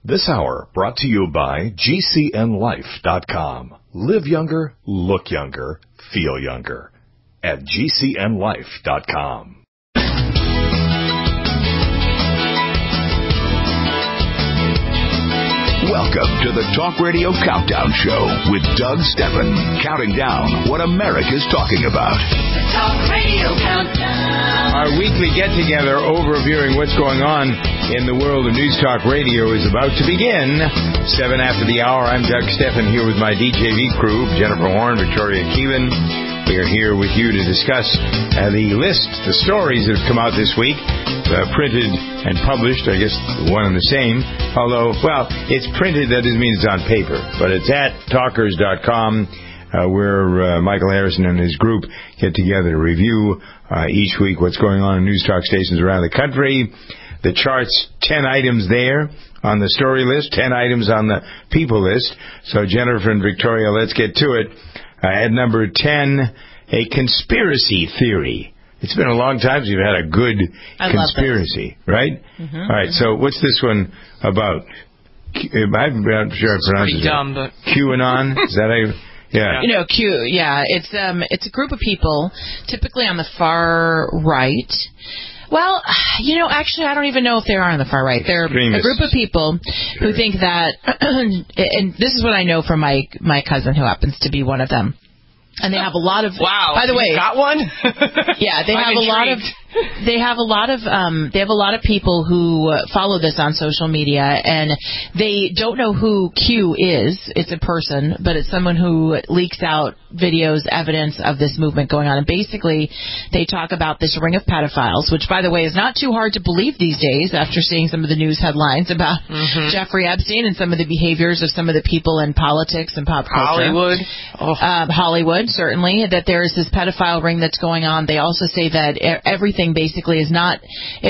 This hour brought to you by GCNLife.com. Live younger, look younger, feel younger at GCNLife.com. Welcome to the Talk Radio Countdown Show with Doug Steffen, counting down what America's talking about. The Talk Radio Countdown. Our weekly get-together overviewing what's going on in the world of News Talk Radio is about to begin. 7 after the hour, I'm Doug Steffen here with my DJV crew, Jennifer Horn, Victoria Keelan. We are here with you to discuss the stories that have come out this week, printed and published, I guess one and the same. Although, well, it's printed, that doesn't mean it's on paper, but it's at talkers.com, where Michael Harrison and his group get together to review each week what's going on in news talk stations around the country. The charts, 10 items there on the story list, 10 items on the people list. So Jennifer and Victoria, let's get to it. At number 10, a conspiracy theory. It's been a long time since you've had a good conspiracy, right? Mm-hmm. All right, so what's this one about? I'm not sure I pronounced it. Pretty dumb, but QAnon? Is that a... Yeah. You know, it's a group of people, typically on the far right. Well, actually, I don't even know if they are on the far right. They're a group of people who think that, and this is what I know from my cousin who happens to be one of them. And they have a lot of. Wow! By the way, got one? Yeah, they have a lot of. They have a lot of people who follow this on social media, and they don't know who Q is. It's a person, but it's someone who leaks out videos, evidence of this movement going on. And basically, they talk about this ring of pedophiles, which, by the way, is not too hard to believe these days after seeing some of the news headlines about Jeffrey Epstein and some of the behaviors of some of the people in politics and pop culture. Hollywood, certainly, that there is this pedophile ring that's going on. They also say that everything basically is not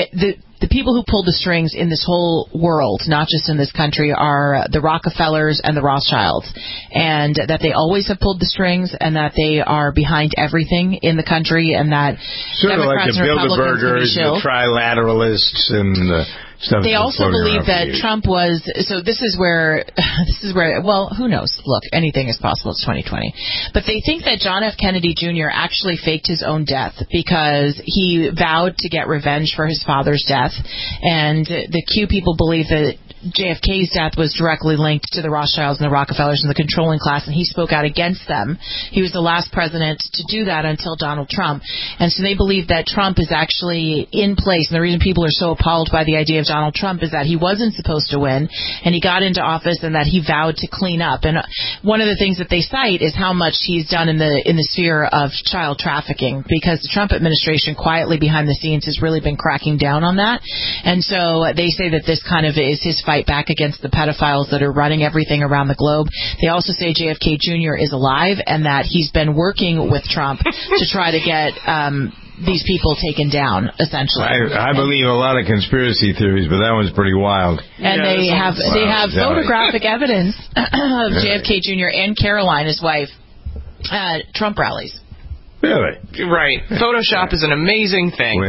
the people who pull the strings in this whole world, not just in this country, are the Rockefellers and the Rothschilds, and that they always have pulled the strings, and that they are behind everything in the country, and that sort Democrats of like the and Republicans Bilderbergers, the trilateralists, and the stuff. They also believe that Trump was. So this is where. Well, who knows? Look, anything is possible. It's 2020. But they think that John F. Kennedy Jr. actually faked his own death because he vowed to get revenge for his father's death, and the Q people believe that JFK's death was directly linked to the Rothschilds and the Rockefellers and the controlling class, and he spoke out against them. He was the last president to do that until Donald Trump. And so they believe that Trump is actually in place. And the reason people are so appalled by the idea of Donald Trump is that he wasn't supposed to win, and he got into office, and that he vowed to clean up. And one of the things that they cite is how much he's done in the sphere of child trafficking, because the Trump administration quietly behind the scenes has really been cracking down on that. And so they say that this kind of is his fight back against the pedophiles that are running everything around the globe. They also say JFK Jr. is alive, and that he's been working with Trump to try to get these people taken down, essentially. I believe a lot of conspiracy theories, but that one's pretty wild. And they have photographic evidence of JFK Jr. and Caroline, his wife, at Trump rallies. Really? Right. Photoshop is an amazing thing.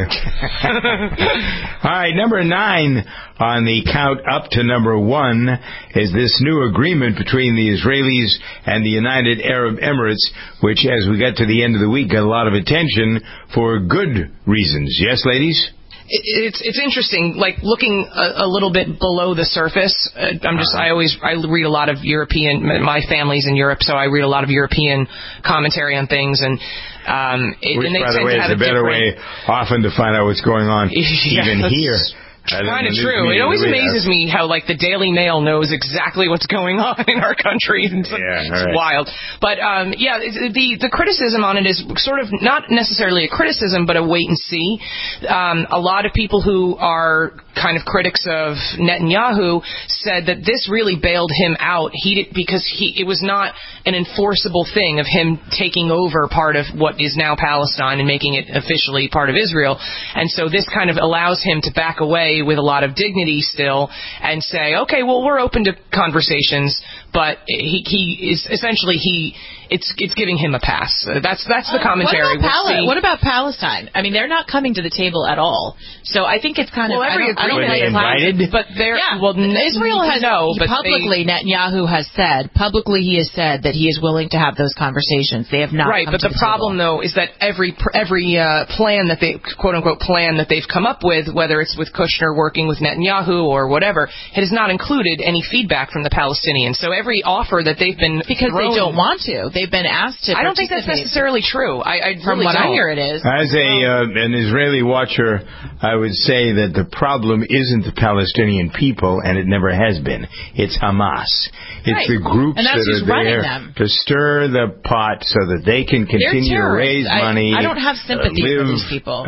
All right, number 9 on the count up to number 1 is this new agreement between the Israelis and the United Arab Emirates, which, as we got to the end of the week, got a lot of attention for good reasons. Yes, ladies? It's interesting, like looking a little bit below the surface. I read a lot of European. My family's in Europe, so I read a lot of European commentary on things, and which, by the way, is a better way often to find out what's going on even here. Kind of true. It always amazes me how, like, the Daily Mail knows exactly what's going on in our country. It's wild. But, the criticism on it is sort of not necessarily a criticism, but a wait and see. A lot of people who are kind of critics of Netanyahu said that this really bailed him out because it was not an enforceable thing of him taking over part of what is now Palestine and making it officially part of Israel. And so this kind of allows him to back away with a lot of dignity still and say, okay, well, we're open to conversations, but he is essentially it's giving him a pass. That's the commentary. What about Palestine? I mean, they're not coming to the table at all. So I think it's kind of. Well, every agree. I don't Were they invited? But Israel has publicly. Netanyahu has said publicly. He has said that he is willing to have those conversations. They have not. Right, but the problem though is that every plan that they quote unquote plan that they've come up with, whether it's with Kushner working with Netanyahu or whatever, it has not included any feedback from the Palestinians. So every offer that they've been because they don't want to. They've been asked to. I don't think that's necessarily true. From what I hear, it is. As an Israeli watcher, I would say that the problem isn't the Palestinian people, and it never has been. It's Hamas. It's the groups that are there to stir the pot so that they can continue to raise money. I don't have sympathy for these people.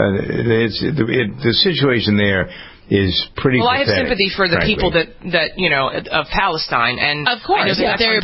The situation there is pretty pathetic. Well, I have sympathy for the people that of Palestine, and of course they're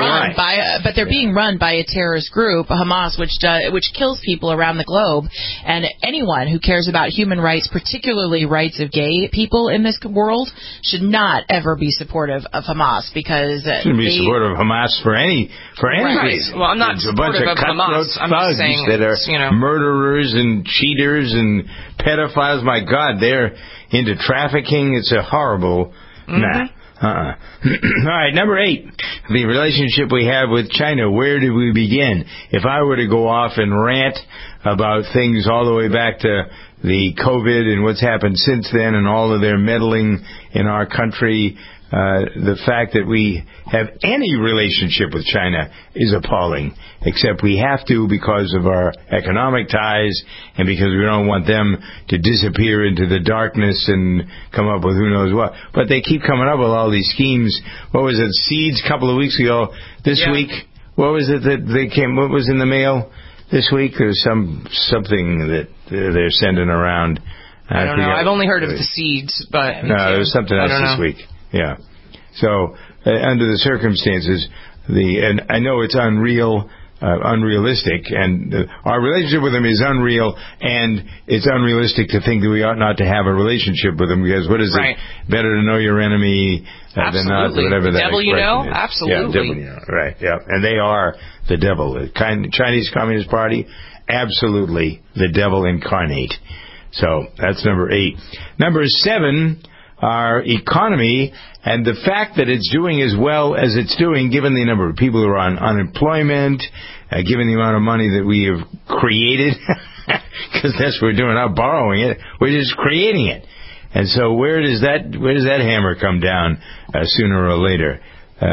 being run by a terrorist group, Hamas, which kills people around the globe. And anyone who cares about human rights, particularly rights of gay people in this world, should not ever be supportive of Hamas because shouldn't be supportive of Hamas for any reason. Well, I'm not supportive of Hamas. I'm just saying that are murderers and cheaters and pedophiles. My God, they're into trafficking. It's a horrible. All right, number 8, the relationship we have with China. Where do we begin? If I were to go off and rant about things all the way back to the COVID and what's happened since then and all of their meddling in our country, the fact that we have any relationship with China is appalling, except we have to because of our economic ties and because we don't want them to disappear into the darkness and come up with who knows what. But they keep coming up with all these schemes. What was it, seeds a couple of weeks ago? This week, what was it that they came, what was in the mail this week? There's something that they're sending around. I don't know. I've only heard of the seeds, but... No, there's something else this week. Yeah. So, under the circumstances, and I know it's unrealistic, and our relationship with them is unreal, and it's unrealistic to think that we ought not to have a relationship with them, because what is it? Better to know your enemy than not, whatever that devil you know? Is. Absolutely. Yeah, devil you know. Right, yeah. And they are the devil. The Chinese Communist Party, absolutely the devil incarnate. So, that's number 8. Number 7... our economy and the fact that it's doing as well as it's doing, given the number of people who are on unemployment, given the amount of money that we have created, because that's what we're doing, not borrowing it, we're just creating it. And so where does that hammer come down sooner or later?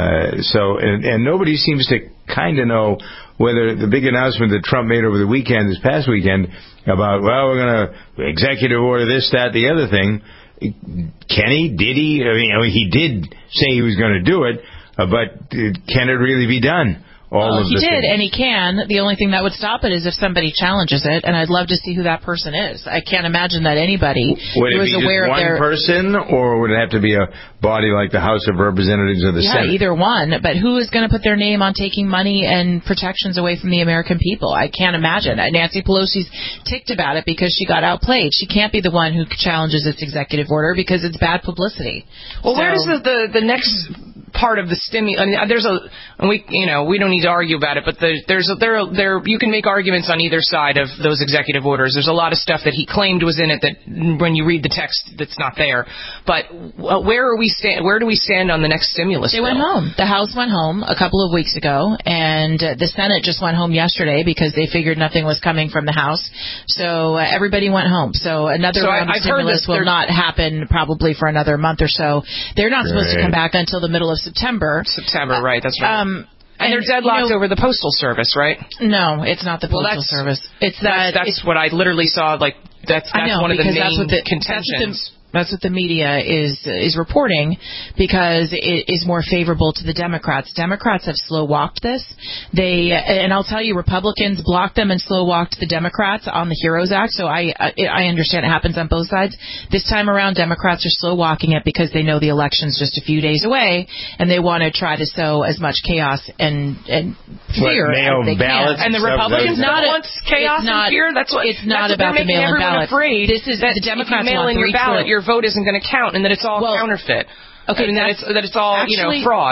And nobody seems to kind of know whether the big announcement that Trump made over the weekend, this past weekend, about, well, we're going to executive order this, that, the other thing. Can he? Did he? I mean, he did say he was going to do it, but can it really be done? He did, and he can. The only thing that would stop it is if somebody challenges it, and I'd love to see who that person is. I can't imagine that anybody who is aware of their... Would it be just one person, or would it have to be a body like the House of Representatives or the Senate? Yeah, either one. But who is going to put their name on taking money and protections away from the American people? I can't imagine. Nancy Pelosi's ticked about it because she got outplayed. She can't be the one who challenges its executive order because it's bad publicity. Well, where does the next part of the stimulus? I mean, we don't need to argue about it, but you can make arguments on either side of those executive orders. There's a lot of stuff that he claimed was in it that when you read the text, that's not there. But where do we stand on the next stimulus bill? They went home. The House went home a couple of weeks ago, and the Senate just went home yesterday because they figured nothing was coming from the House. So everybody went home. So another round of stimulus will not happen probably for another month or so. They're not supposed to come back until the middle of September. Right, that's right. And they're deadlocked over the Postal Service, right? No, it's not the Postal Service. That's what I literally saw. Like that's one of the main contentions. That's what the media is reporting because it is more favorable to the Democrats. Democrats have slow-walked this. And I'll tell you, Republicans blocked them and slow-walked the Democrats on the HEROES Act, so I understand it happens on both sides. This time around, Democrats are slow-walking it because they know the election's just a few days away, and they want to try to sow as much chaos and fear as they can. And the Republicans want chaos and fear? It's not about the mail-in ballot. This is the Democrats want 3/4. Your vote isn't going to count, and that it's all counterfeit. Okay, and that it's all fraud.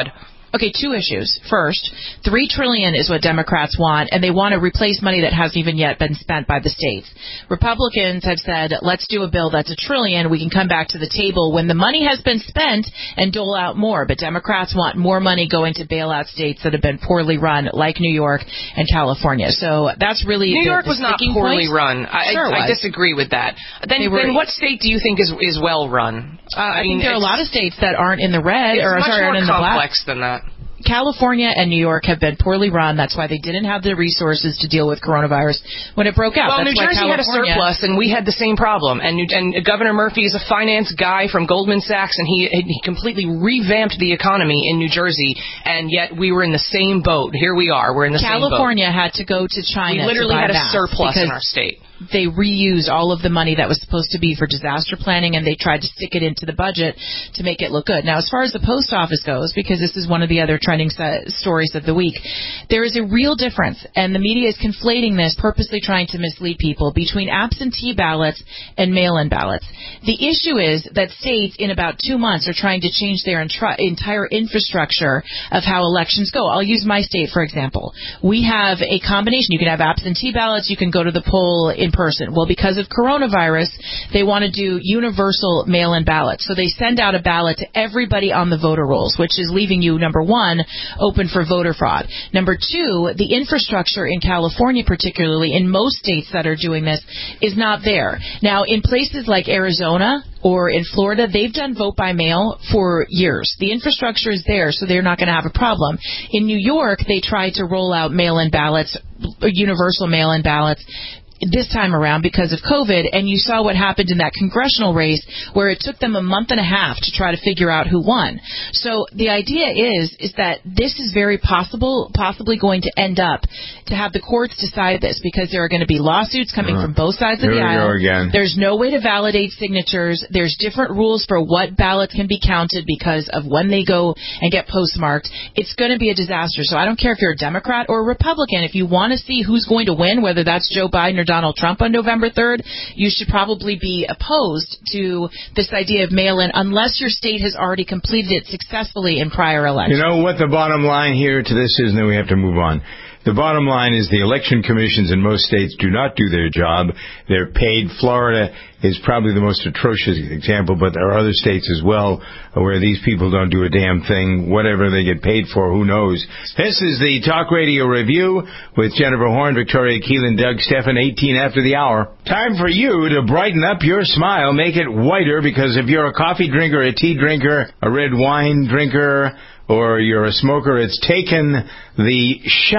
Okay, two issues. First, $3 trillion is what Democrats want, and they want to replace money that hasn't even yet been spent by the states. Republicans have said, let's do a bill that's $1 trillion. We can come back to the table when the money has been spent and dole out more. But Democrats want more money going to bail out states that have been poorly run, like New York and California. So that's really New York was not poorly run. I disagree with that. Then what state do you think is well run? I think there are a lot of states that aren't in the red, or sorry, aren't in the black. It's much more complex than that. California and New York have been poorly run. That's why they didn't have the resources to deal with coronavirus when it broke out. Well, New Jersey had a surplus, and we had the same problem. And Governor Murphy is a finance guy from Goldman Sachs, and he completely revamped the economy in New Jersey, and yet we were in the same boat. Here we are. We're in the same boat. California had to go to China. We literally to buy had a surplus in our state. They reused all of the money that was supposed to be for disaster planning, and they tried to stick it into the budget to make it look good. Now, as far as the post office goes, because this is one of the other trending stories of the week, there is a real difference, and the media is conflating this, purposely trying to mislead people, between absentee ballots and mail-in ballots. The issue is that states in about 2 months are trying to change their entire infrastructure of how elections go. I'll use my state, for example. We have a combination. You can have absentee ballots. You can go to the poll in person. Well, because of coronavirus, they want to do universal mail-in ballots. So they send out a ballot to everybody on the voter rolls, which is leaving you, number one, open for voter fraud. Number two, the infrastructure in California, particularly in most states that are doing this, is not there. Now, in places like Arizona or in Florida, they've done vote by mail for years. The infrastructure is there, so they're not going to have a problem. In New York, they tried to roll out mail-in ballots, universal mail-in ballots, this time around because of COVID, and you saw what happened in that congressional race where it took them a month and a half to try to figure out who won. So the idea is that this is very possibly going to end up to have the courts decide this, because there are going to be lawsuits coming from both sides of the aisle. There's no way to validate signatures. There's different rules for what ballots can be counted because of when they go and get postmarked. It's going to be a disaster. So I don't care if you're a Democrat or a Republican. If you want to see who's going to win, whether that's Joe Biden or Donald Trump on November 3rd, you should probably be opposed to this idea of mail-in unless your state has already completed it successfully in prior elections. You know what the bottom line here to this is, and then we have to move on. The bottom line is the election commissions in most states do not do their job. They're paid. Florida is probably the most atrocious example, but there are other states as well where these people don't do a damn thing. Whatever they get paid for, who knows? This is the Talk Radio Review with Jennifer Horn, Victoria Keelan, Doug Stephan, 18 after the hour. Time for you to brighten up your smile, make it whiter, because if you're a coffee drinker, a tea drinker, a red wine drinker, or you're a smoker, it's taken the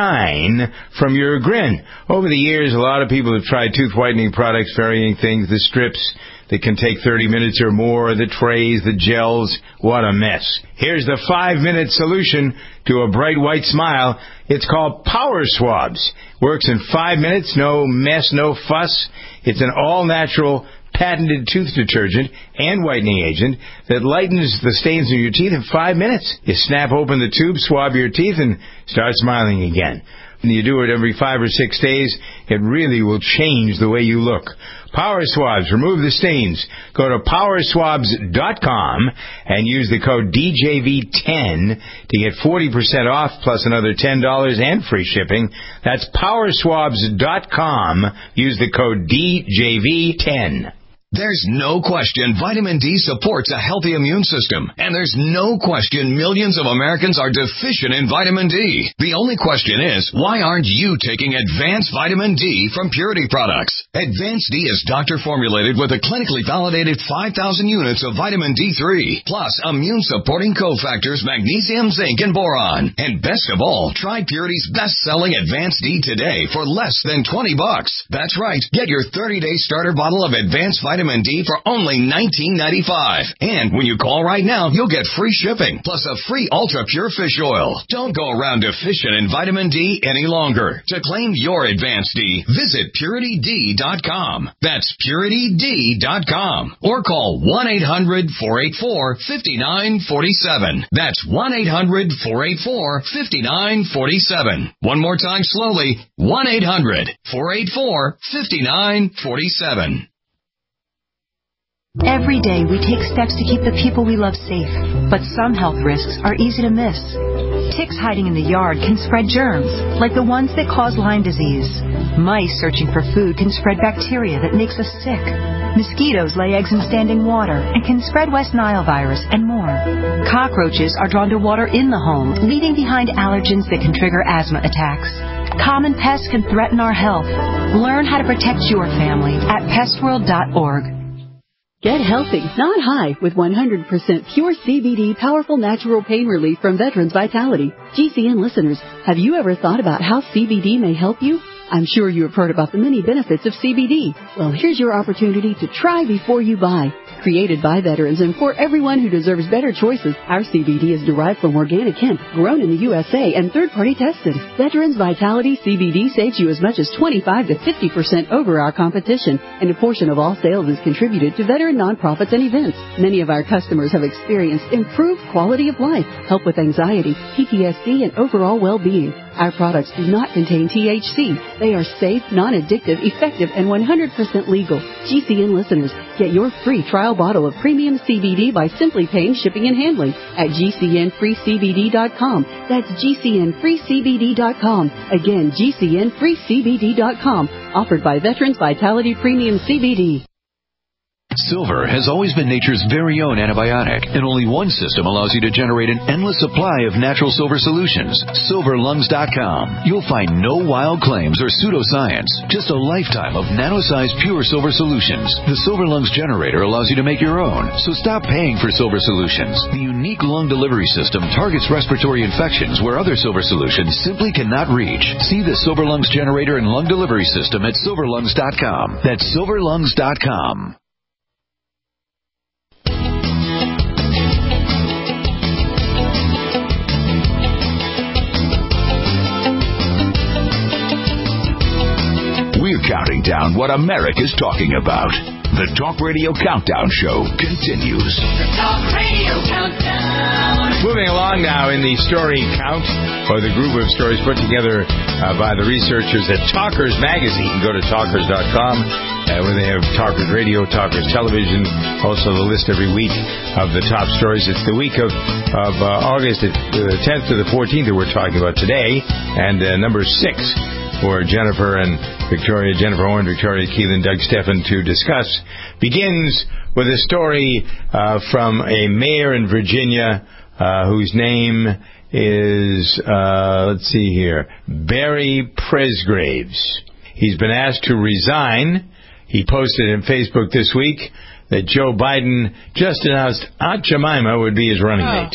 shine from your grin. Over the years, a lot of people have tried tooth whitening products, varying things, the strips that can take 30 minutes or more, the trays, the gels. What a mess. Here's the 5-minute solution to a bright white smile. It's called Power Swabs. Works in 5 minutes, no mess, no fuss. It's an all-natural patented tooth detergent and whitening agent that lightens the stains in your teeth in 5 minutes. You snap open the tube, swab your teeth, and start smiling again. When you do it every 5 or 6 days, it really will change the way you look. Power Swabs. Remove the stains. Go to powerswabs.com and use the code DJV10 to get 40% off plus another $10 and free shipping. That's powerswabs.com. Use the code DJV10. There's no question vitamin D supports a healthy immune system, and there's no question millions of Americans are deficient in vitamin D. The only question is, why aren't you taking Advanced Vitamin D from Purity Products? Advanced D is doctor-formulated with a clinically validated 5,000 units of vitamin D3, plus immune-supporting cofactors magnesium, zinc, and boron. And best of all, try Purity's best-selling Advanced D today for less than $20. That's right, get your 30-day starter bottle of Advanced Vitamin D for only $19.95. And when you call right now, you'll get free shipping, plus a free Ultra Pure Fish Oil. Don't go around deficient in vitamin D any longer. To claim your Advanced D, visit PurityD.com. That's PurityD.com. Or call 1-800-484-5947. That's 1-800-484-5947. One more time slowly, 1-800-484-5947. Every day we take steps to keep the people we love safe, but some health risks are easy to miss. ticks hiding in the yard can spread germs, like the ones that cause Lyme disease. Mice searching for food can spread bacteria that makes us sick. Mosquitoes lay eggs in standing water and can spread West Nile virus and more. Cockroaches are drawn to water in the home, leaving behind allergens that can trigger asthma attacks. Common pests can threaten our health. Learn how to protect your family at pestworld.org. Get healthy, not high, with 100% pure CBD powerful natural pain relief from Veterans Vitality. GCN listeners, have you ever thought about how CBD may help you? I'm sure you have heard about the many benefits of CBD. Well, here's your opportunity to try before you buy. Created by veterans and for everyone who deserves better choices, our CBD is derived from organic hemp, grown in the USA, and third-party tested. Veterans Vitality CBD saves you as much as 25 to 50% over our competition, and a portion of all sales is contributed to veteran nonprofits and events. Many of our customers have experienced improved quality of life, help with anxiety, PTSD, and overall well-being. Our products do not contain THC. They are safe, non-addictive, effective, and 100% legal. GCN listeners, get your free trial bottle of premium CBD by simply paying shipping and handling at GCNFreeCBD.com. That's GCNFreeCBD.com. Again, GCNFreeCBD.com. Offered by Veterans Vitality Premium CBD. Silver has always been nature's very own antibiotic, and only one system allows you to generate an endless supply of natural silver solutions. SilverLungs.com. You'll find no wild claims or pseudoscience, just a lifetime of nano-sized pure silver solutions. The Silver Lungs generator allows you to make your own, so stop paying for silver solutions. The unique lung delivery system targets respiratory infections where other silver solutions simply cannot reach. See the Silver Lungs generator and lung delivery system at SilverLungs.com. That's SilverLungs.com. We're counting down what America's talking about. The Talk Radio Countdown Show continues. The Talk Radio Countdown. Moving along now in the story count, or the group of stories put together by the researchers at Talkers Magazine. Go to talkers.com where they have Talkers Radio, Talkers Television, also the list every week of the top stories. It's the week of August the 10th to the 14th that we're talking about today, and number 6 for Jennifer and Victoria, Jennifer Horn, Victoria Keelan, Doug Steffen to discuss, begins with a story from a mayor in Virginia whose name is, let's see here, Barry Presgraves. He's been asked to resign. He posted in Facebook this week that Joe Biden just announced Aunt Jemima would be his running mate.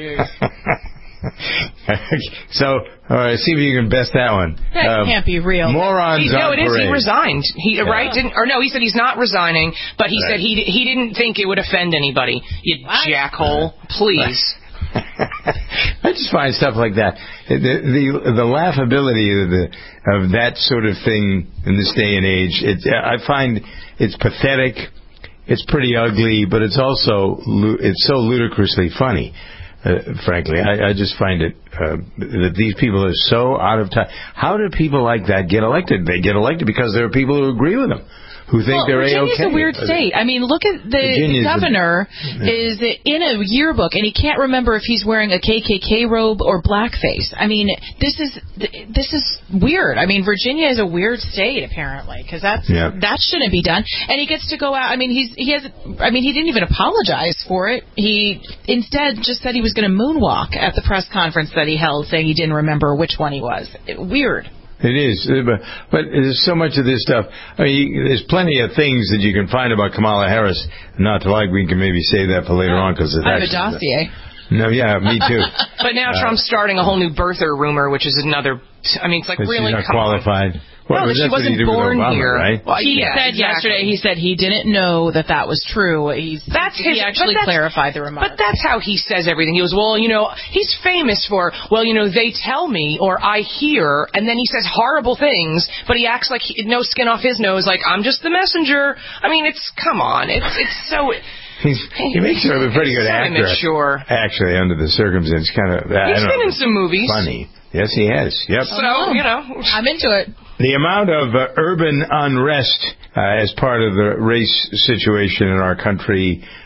So, all right, see if you can best that one. That can't be real. Morons on it is. parade. He resigned. He said he's not resigning, but he said he didn't think it would offend anybody. You jackhole, please. I just find stuff like that. The laughability of that sort of thing in this day and age. I find it's pathetic. It's pretty ugly, but it's also so ludicrously funny. Frankly, I just find it that these people are so out of touch. How do people like that get elected? They get elected because there are people who agree with them, who think they're A-okay. Virginia's a weird state. I mean, look at the governor is in a yearbook, and he can't remember if he's wearing a KKK robe or blackface. I mean, this is weird. I mean, Virginia is a weird state apparently, because that shouldn't be done. And he gets to go out. I mean, he didn't even apologize for it. He instead just said he was going to moonwalk at the press conference that he held, saying he didn't remember which one he was. Weird. It is, but there's so much of this stuff. I mean, there's plenty of things that you can find about Kamala Harris. Not to like, we can maybe save that for later on because I have a dossier. No, yeah, me too. But now Trump's starting a whole new birther rumor, which is another. I mean, it's like really she's not qualified. No, she wasn't born Obama, here. Right? Well, he said yesterday, he said he didn't know that was true. He actually clarified the remark. But that's how he says everything. He goes, well, he's famous for, they tell me or I hear, and then he says horrible things, but he acts like no skin off his nose, like I'm just the messenger. I mean, come on. It's so... He makes him a pretty good actor. Immature. Actually, under the circumstances, kind of... He's been in some movies. Funny. Yes, he has. Yep. So, I'm into it. The amount of urban unrest as part of the race situation in our country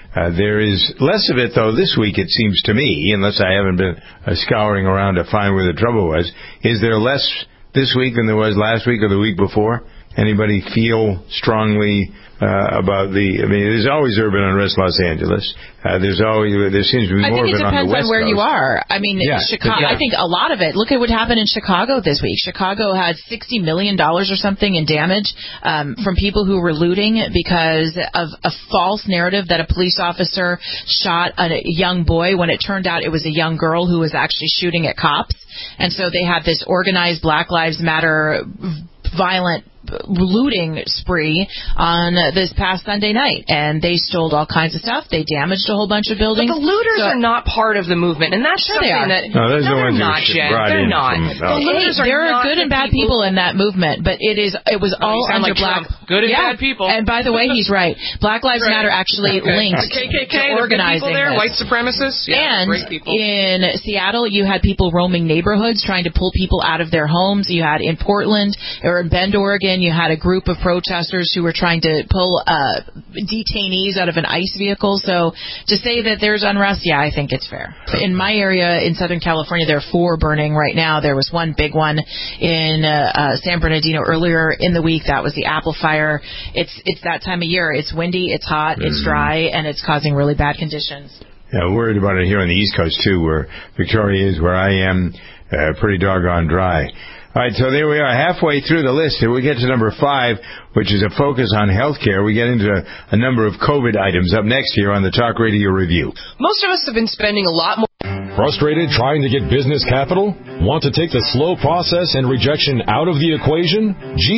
There is less of it, though, this week, it seems to me, unless I haven't been scouring around to find where the trouble was. Is there less this week than there was last week or the week before? Anybody feel strongly about there's always urban unrest in Los Angeles. There seems to be more of it on the West Coast. I think it depends on where you are. I mean, Chicago. Yeah. I think a lot of it. Look at what happened in Chicago this week. Chicago had $60 million or something in damage from people who were looting because of a false narrative that a police officer shot a young boy when it turned out it was a young girl who was actually shooting at cops. And so they had this organized Black Lives Matter violent looting spree on this past Sunday night, and they stole all kinds of stuff. They damaged a whole bunch of buildings. But the looters are not part of the movement, and that's something that they're not, Jen. They're not. There are good and bad people in that movement, but it was all under Black. Good and bad people. And by the way, he's right. Black Lives Matter actually linked KKK, to organizing there, this. white supremacists. Yeah, and great people. In Seattle, you had people roaming neighborhoods trying to pull people out of their homes. You had in Portland or in Bend, Oregon, you had a group of protesters who were trying to pull detainees out of an ICE vehicle. So to say that there's unrest, yeah, I think it's fair. In my area in Southern California, there are 4 burning right now. There was one big one in San Bernardino earlier in the week. That was the Apple Fire. It's that time of year. It's windy, it's hot, it's dry, and it's causing really bad conditions. Yeah, worried about it here on the East Coast, too, where Victoria is, where I am, pretty doggone dry. All right, so there we are, halfway through the list. We get to number 5, which is a focus on healthcare. We get into a number of COVID items up next here on the Talk Radio Review. Most of us have been spending a lot more. Frustrated trying to get business capital? Want to take the slow process and rejection out of the equation?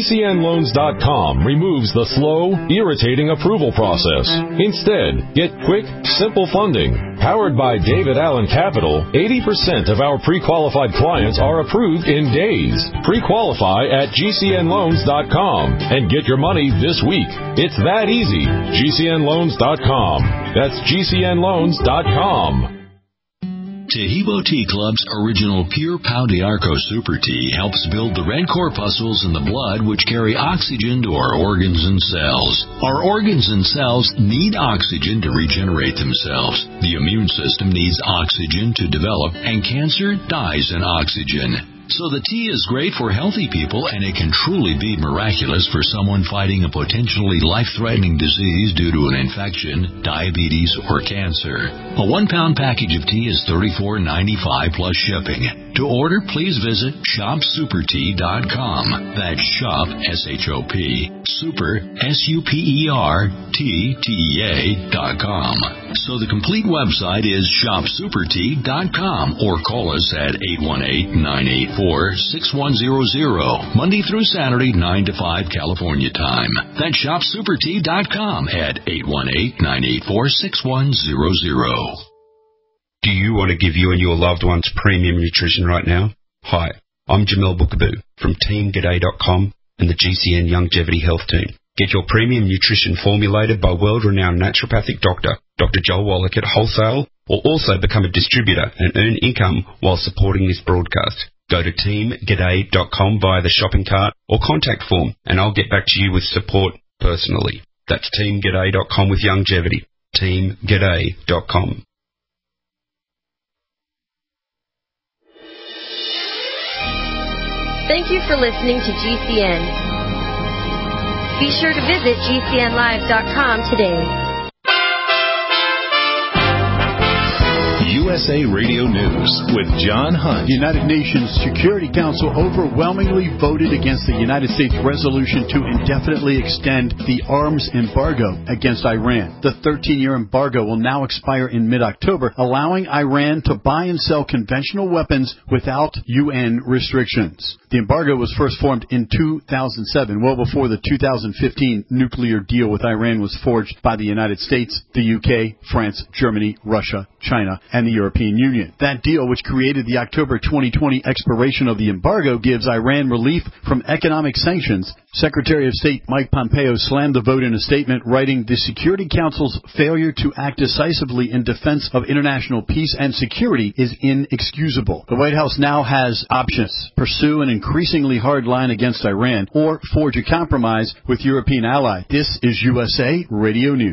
GCNloans.com removes the slow, irritating approval process. Instead, get quick, simple funding. Powered by David Allen Capital, 80% of our pre-qualified clients are approved in days. Pre-qualify at GCNloans.com and get your money this week. It's that easy. GCNloans.com. That's GCNloans.com. Tahibo Tea Club's original Pure Pau d'Arco Super Tea helps build the red corpuscles in the blood which carry oxygen to our organs and cells. Our organs and cells need oxygen to regenerate themselves. The immune system needs oxygen to develop, and cancer dies in oxygen. So the tea is great for healthy people, and it can truly be miraculous for someone fighting a potentially life-threatening disease due to an infection, diabetes, or cancer. A 1-pound package of tea is $34.95 plus shipping. To order, please visit shopsupertea.com. That's shop, S-H-O-P, super, SUPERTEA.com. So the complete website is shopsupertea.com, or call us at 818-984-6100, Monday through Saturday, 9 to 5 California time. That's shopsupertea.com at 818-984-6100. Do you want to give you and your loved ones premium nutrition right now? Hi, I'm Jamel Bookaboo from TeamGaday.com and the GCN Longevity Health Team. Get your premium nutrition formulated by world-renowned naturopathic doctor, Dr. Joel Wallach at wholesale, or also become a distributor and earn income while supporting this broadcast. Go to TeamGaday.com via the shopping cart or contact form, and I'll get back to you with support personally. That's TeamGaday.com with longevity. TeamGaday.com. Thank you for listening to GCN. Be sure to visit GCNlive.com today. USA Radio News with John Hunt. The United Nations Security Council overwhelmingly voted against the United States resolution to indefinitely extend the arms embargo against Iran. The 13-year embargo will now expire in mid-October, allowing Iran to buy and sell conventional weapons without UN restrictions. The embargo was first formed in 2007, well before the 2015 nuclear deal with Iran was forged by the United States, the UK, France, Germany, Russia, China, and the European Union. That deal, which created the October 2020 expiration of the embargo, gives Iran relief from economic sanctions. Secretary of State Mike Pompeo slammed the vote in a statement, writing, "The Security Council's failure to act decisively in defense of international peace and security is inexcusable." The White House now has options: pursue an increasingly hard line against Iran or forge a compromise with European allies. This is USA Radio News.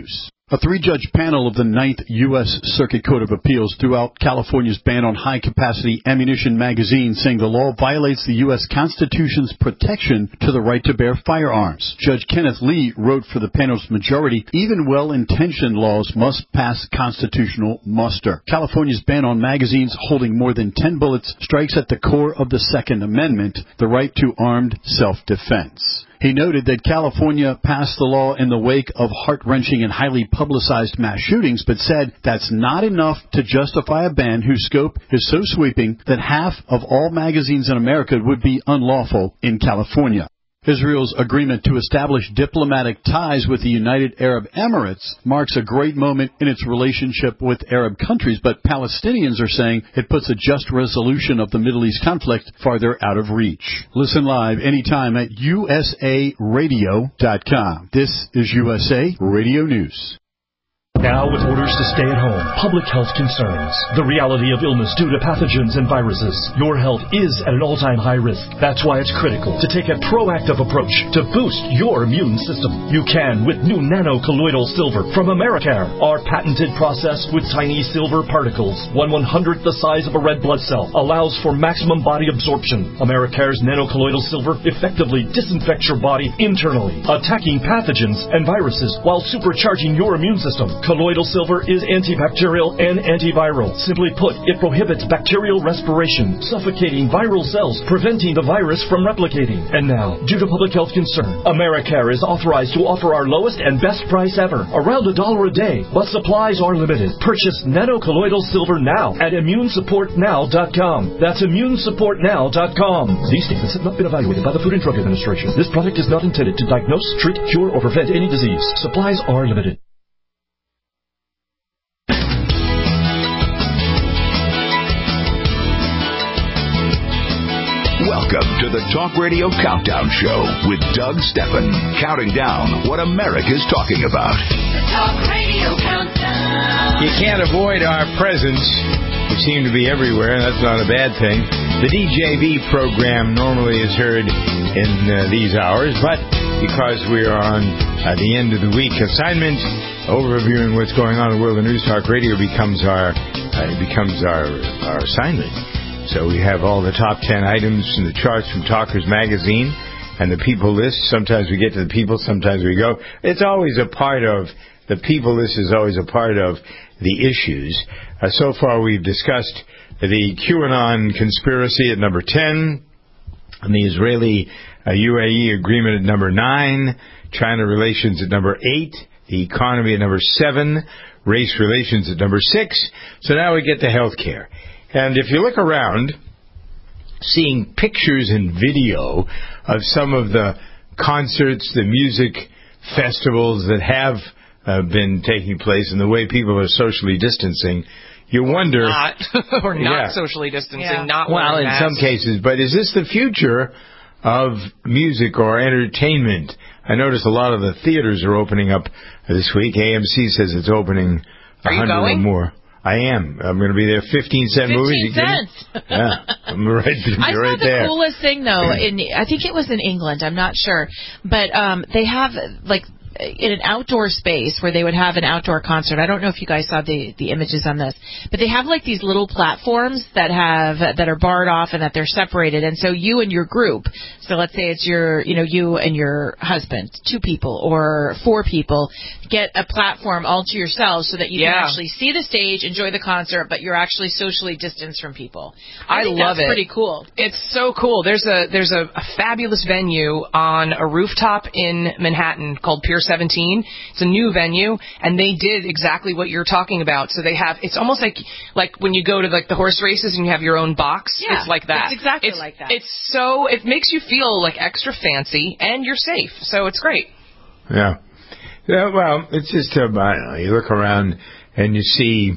A 3-judge panel of the 9th U.S. Circuit Court of Appeals threw out California's ban on high-capacity ammunition magazines, saying the law violates the U.S. Constitution's protection to the right to bear firearms. Judge Kenneth Lee wrote for the panel's majority, even well-intentioned laws must pass constitutional muster. California's ban on magazines holding more than 10 bullets strikes at the core of the Second Amendment, the right to armed self-defense. He noted that California passed the law in the wake of heart-wrenching and highly publicized mass shootings, but said that's not enough to justify a ban whose scope is so sweeping that half of all magazines in America would be unlawful in California. Israel's agreement to establish diplomatic ties with the United Arab Emirates marks a great moment in its relationship with Arab countries, but Palestinians are saying it puts a just resolution of the Middle East conflict farther out of reach. Listen live anytime at usaradio.com. This is USA Radio News. Now with orders to stay at home, public health concerns, the reality of illness due to pathogens and viruses, your health is at an all-time high risk. That's why it's critical to take a proactive approach to boost your immune system. You can with new nano-colloidal silver from Americare. Our patented process with tiny silver particles, 1/100th the size of a red blood cell, allows for maximum body absorption. Americare's nano-colloidal silver effectively disinfects your body internally, attacking pathogens and viruses while supercharging your immune system. Colloidal silver is antibacterial and antiviral. Simply put, it prohibits bacterial respiration, suffocating viral cells, preventing the virus from replicating. And now, due to public health concern, Americare is authorized to offer our lowest and best price ever, around $1 a day, but supplies are limited. Purchase nano-colloidal silver now at ImmuneSupportNow.com. That's ImmuneSupportNow.com. These statements have not been evaluated by the Food and Drug Administration. This product is not intended to diagnose, treat, cure, or prevent any disease. Supplies are limited. Welcome to the Talk Radio Countdown Show with Doug Steffen, counting down what America's talking about. The Talk Radio Countdown. You can't avoid our presence. We seem to be everywhere, and that's not a bad thing. The DJV program normally is heard in these hours, but because we are on the end of the week assignment, overviewing what's going on in the world of News Talk Radio becomes our assignment. So we have all the top 10 items in the charts from Talkers Magazine and the People List. Sometimes we get to the People, sometimes we go. It's always a part of, the People List is always a part of the issues. So far we've discussed the QAnon conspiracy at number 10, and the Israeli-UAE agreement at number 9, China relations at number 8, the economy at number 7, race relations at number 6. So now we get to health care. And if you look around, seeing pictures and video of some of the concerts, the music festivals that have been taking place and the way people are socially distancing, you wonder... Not socially distancing, not wearing masks. In some cases. But is this the future of music or entertainment? I notice a lot of the theaters are opening up this week. AMC says it's opening 100 or more. I am. I'm going to be there. 15-cent movies. 15 cents. Yeah, I'm right there. I saw the coolest thing though. I think it was in England. I'm not sure, but they have like in an outdoor space where they would have an outdoor concert. I don't know if you guys saw the images on this, but they have like these little platforms that are barred off and that they're separated. And so you and your group, so let's say it's you and your husband, 2 people or 4 people, get a platform all to yourselves so that you can actually see the stage, enjoy the concert, but you're actually socially distanced from people. I think love that's it. Pretty cool. It's so cool. There's a fabulous venue on a rooftop in Manhattan called Pier 17. It's a new venue, and they did exactly what you're talking about. So they have, it's almost like when you go to like the horse races and you have your own box. Yeah, it's like that. It's exactly like that. It makes you feel like extra fancy, and you're safe. So it's great. Yeah. Yeah, well, it's just, I don't know, you look around and you see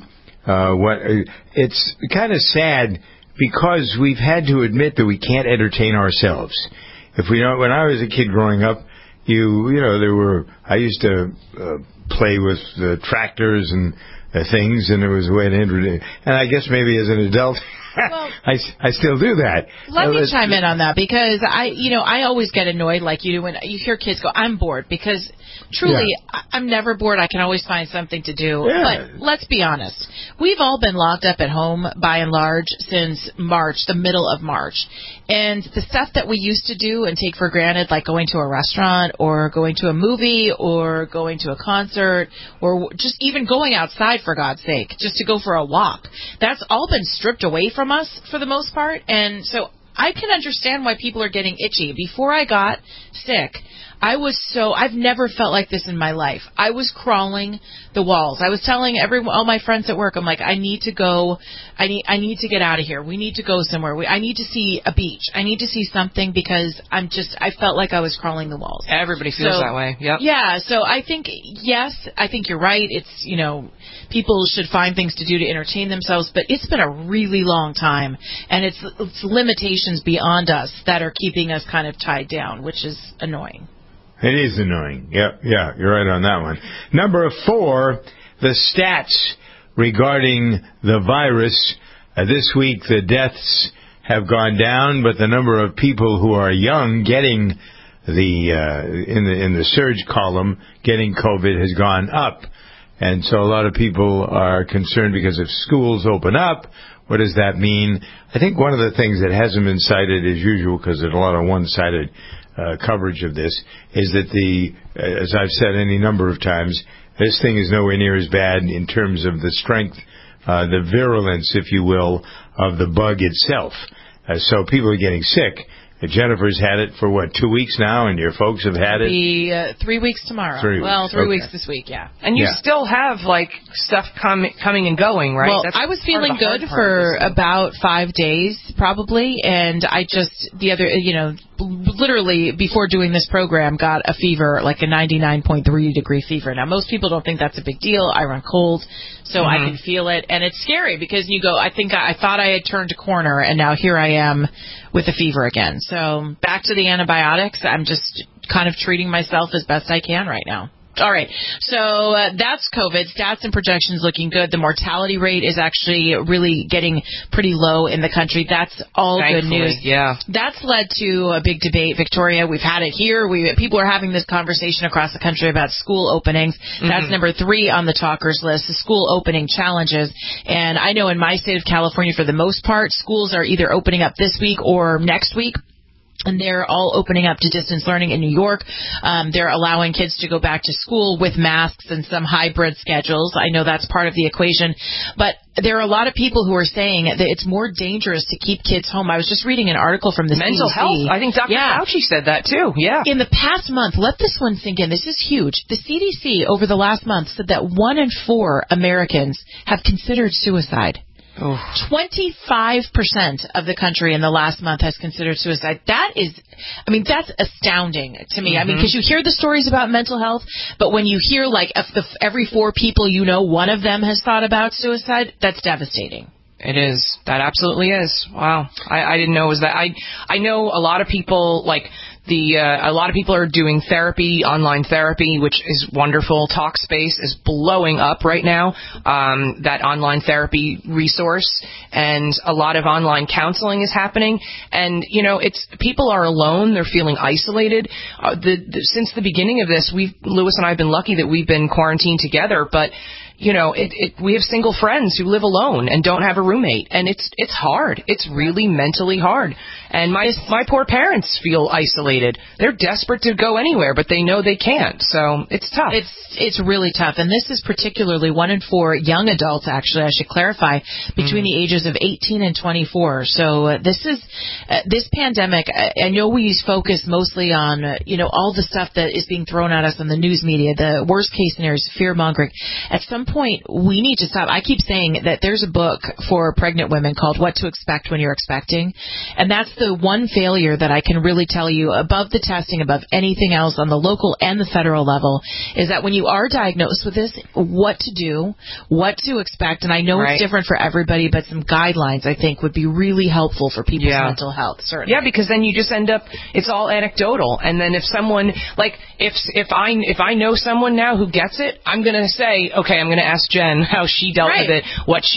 it's kind of sad because we've had to admit that we can't entertain ourselves. When I was a kid growing up, I used to play with the tractors and things, and it was a way to entertain. And I guess maybe as an adult, I still do that. Let me chime in on that because I always get annoyed like you do when you hear kids go, I'm bored, because truly I'm never bored. I can always find something to do. Yeah. But let's be honest. We've all been locked up at home by and large since March, the middle of March. And the stuff that we used to do and take for granted, like going to a restaurant or going to a movie or going to a concert or just even going outside, for God's sake, just to go for a walk, that's all been stripped away from us for the most part. And so I can understand why people are getting itchy. Before I got sick, I've never felt like this in my life. I was crawling the walls. I was telling all my friends at work, I'm like, I need to go, I need to get out of here. We need to go somewhere. I need to see a beach. I need to see something because I felt like I was crawling the walls. Everybody feels that way. Yep. Yeah. So I think, yes, I think you're right. It's, people should find things to do to entertain themselves, but it's been a really long time, and it's limitations beyond us that are keeping us kind of tied down, which is annoying. It is annoying. Yeah, you're right on that one. Number 4, the stats regarding the virus. This week, the deaths have gone down, but the number of people who are young getting in the surge column getting COVID has gone up. And so a lot of people are concerned because if schools open up, what does that mean? I think one of the things that hasn't been cited as usual, because there's a lot of one-sided coverage of this, is that as I've said any number of times, this thing is nowhere near as bad in terms of the strength, the virulence, if you will, of the bug itself. So people are getting sick. Jennifer's had it for, 2 weeks now, and your folks have had it? 3 weeks tomorrow. 3 weeks. Well, 3 weeks this week, yeah. And you still have, stuff coming and going, right? Well, I was feeling good for about 5 days, probably, and I just, literally before doing this program, got a fever, like a 99.3 degree fever. Now, most people don't think that's a big deal. I run cold, so I can feel it, and it's scary because you go, I thought I had turned a corner, and now here I am with a fever again. So back to the antibiotics. I'm just kind of treating myself as best I can right now. All right. So that's COVID. Stats and projections looking good. The mortality rate is actually really getting pretty low in the country. That's all good news. Yeah. That's led to a big debate, Victoria. We've had it here. People are having this conversation across the country about school openings. That's number 3 on the talkers list, the school opening challenges. And I know in my state of California, for the most part, schools are either opening up this week or next week. And they're all opening up to distance learning in New York. They're allowing kids to go back to school with masks and some hybrid schedules. I know that's part of the equation. But there are a lot of people who are saying that it's more dangerous to keep kids home. I was just reading an article from the Mental CDC. Health. I think Dr. Fauci said that, too. Yeah. In the past month, let this one sink in. This is huge. The CDC over the last month said that 1 in 4 Americans have considered suicide. 25% of the country in the last month has considered suicide. That's astounding to me. I mean, because you hear the stories about mental health, but when you hear every 4 people one of them has thought about suicide, that's devastating. It is. That absolutely is. Wow. I didn't know it was that. I know a lot of people, a lot of people are doing therapy, online therapy, which is wonderful. Talkspace is blowing up right now, that online therapy resource, and a lot of online counseling is happening. And, people are alone. They're feeling isolated. Since the beginning of this, Lewis and I have been lucky that we've been quarantined together, but we have single friends who live alone and don't have a roommate, and it's hard. It's really mentally hard. And my poor parents feel isolated. They're desperate to go anywhere, but they know they can't. So it's tough. It's really tough. And this is particularly 1 in 4 young adults, actually, I should clarify, between the ages of 18 and 24. So this pandemic, I know we focus mostly on, all the stuff that is being thrown at us in the news media, the worst case scenarios, fear-mongering. At some point, we need to stop. I keep saying that there's a book for pregnant women called What to Expect When You're Expecting. And that's the one failure that I can really tell you above the testing, above anything else on the local and the federal level, is that when you are diagnosed with this, what to do, what to expect. And I know it's different for everybody, but some guidelines, I think, would be really helpful for people's mental health, certainly. Yeah, because then you just end up, it's all anecdotal. And then if someone, if I know someone now who gets it, I'm going to say, okay, I'm going to to ask Jen how she dealt with it,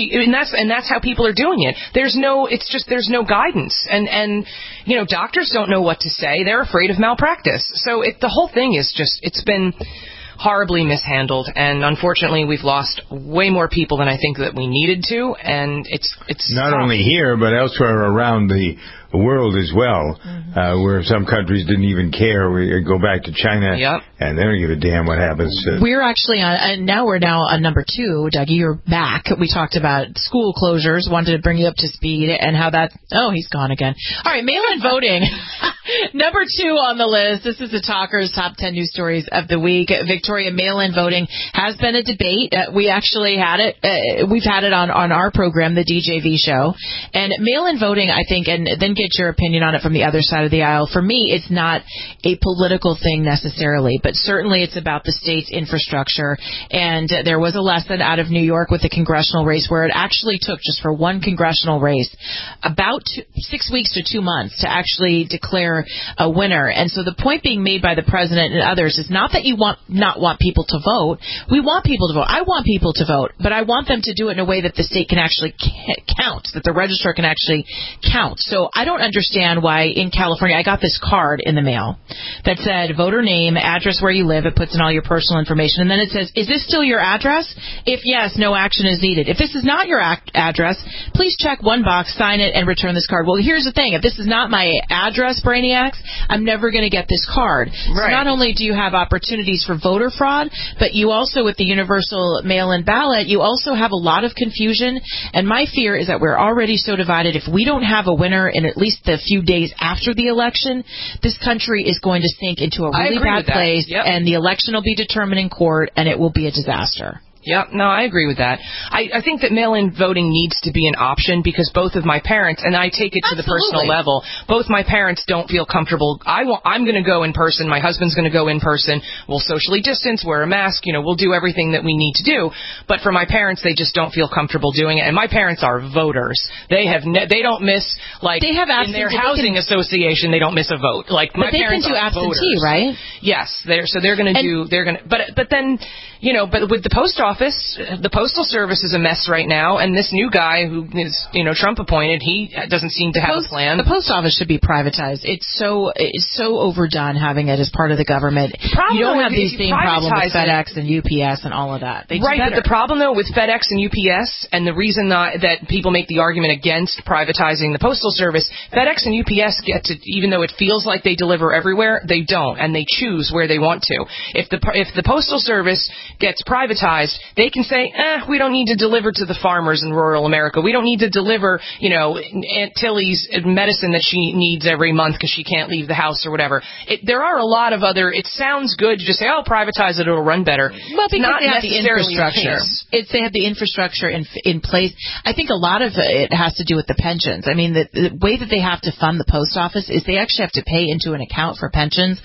and that's how people are doing it. There's no guidance, and doctors don't know what to say. They're afraid of malpractice. So the whole thing is it's been horribly mishandled, and unfortunately we've lost way more people than I think that we needed to, and it's not only here but elsewhere around the world as well, where some countries didn't even care. We go back to China, and they don't give a damn what happens. We're actually we're now on number 2. Dougie, you're back. We talked about school closures, wanted to bring you up to speed, and how that, he's gone again. All right, mail-in voting. Number 2 on the list. This is the Talker's Top 10 News Stories of the Week. Victoria, mail-in voting has been a debate. We actually had it. We've had it on our program, the DJV show. And mail-in voting, I think, and then get your opinion on it from the other side of the aisle. For me, it's not a political thing necessarily, but certainly it's about the state's infrastructure. And there was a lesson out of New York with the congressional race where it actually took, just for one congressional race, about 6 weeks to 2 months to actually declare a winner. And so the point being made by the president and others is not that you not want people to vote. We want people to vote. I want people to vote, but I want them to do it in a way that the state can actually count, that the registrar can actually count. So I don't understand why in California I got this card in the mail that said voter name, address where you live. It puts in all your personal information, and then it says, is this still your address? If yes, no action is needed. If this is not your address, please check one box, sign it, and return this card. Well, here's the thing. If this is not my address, Brainiacs, I'm never going to get this card. So not only do you have opportunities for voter fraud, but you also, with the universal mail-in ballot, you also have a lot of confusion. And my fear is that we're already so divided. If we don't have a winner in at least the few days after the election, this country is going to sink into a really bad place, and the election will be determined in court, and it will be a disaster. Yep, no, I agree with that. I think that mail-in voting needs to be an option because both of my parents, and I take it to the personal level, both my parents don't feel comfortable. I'm going to go in person. My husband's going to go in person. We'll socially distance, wear a mask. We'll do everything that we need to do. But for my parents, they just don't feel comfortable doing it. And my parents are voters. They don't miss, they have in their housing association, they don't miss a vote. My parents are voters. Absentee, right? Yes, they're going to do. They're going to. But then, but with the post office. The Postal Service is a mess right now, and this new guy who is, Trump appointed, he doesn't seem to have a plan. The Post Office should be privatized. It's so overdone having it as part of the government. You don't have the same problem with FedEx and UPS and all of that. Right, but the problem, though, with FedEx and UPS, and the reason that people make the argument against privatizing the Postal Service, FedEx and UPS get to, even though it feels like they deliver everywhere, they don't, and they choose where they want to. If the Postal Service gets privatized, they can say, we don't need to deliver to the farmers in rural America. We don't need to deliver, Aunt Tilly's medicine that she needs every month because she can't leave the house or whatever. There are a lot of other, it sounds good to just say, privatize it, it'll run better. Well, because not they have the infrastructure. They have the infrastructure in place. I think a lot of it has to do with the pensions. I mean, the way that they have to fund the post office is they actually have to pay into an account for pensions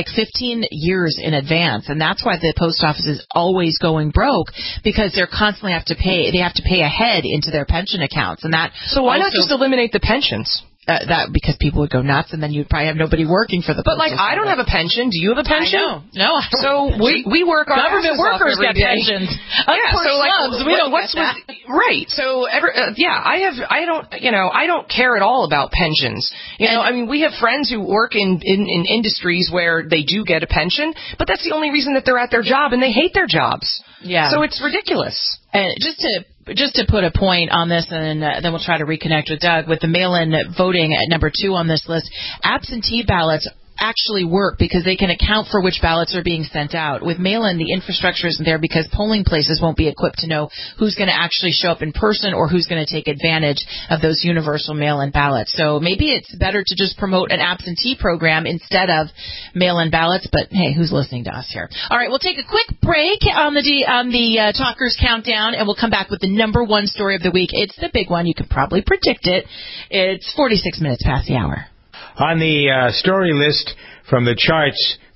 15 years in advance. And that's why the post office is always going broke, because they constantly have to pay. They have to pay ahead into their pension accounts, and that. So why not just eliminate the pensions? Because people would go nuts, and then you'd probably have nobody working for the. But I don't have a pension. Do you have a pension? No. So we work. Our government workers get pensions. We don't. What's with right? So I don't care at all about pensions. We have friends who work in industries where they do get a pension, but that's the only reason that they're at their job, and they hate their jobs. Yeah. So it's ridiculous. And just to put a point on this, and then we'll try to reconnect with Doug, with the mail-in voting at number 2 on this list, absentee ballots actually work because they can account for which ballots are being sent out. With mail-in, the infrastructure isn't there because polling places won't be equipped to know who's going to actually show up in person or who's going to take advantage of those universal mail-in ballots. So maybe it's better to just promote an absentee program instead of mail-in ballots, but hey, who's listening to us here? All right, we'll take a quick break on the Talkers Countdown, and we'll come back with the number 1 story of the week. It's the big one. You can probably predict it. It's 46 minutes past the hour. On the story list from the charts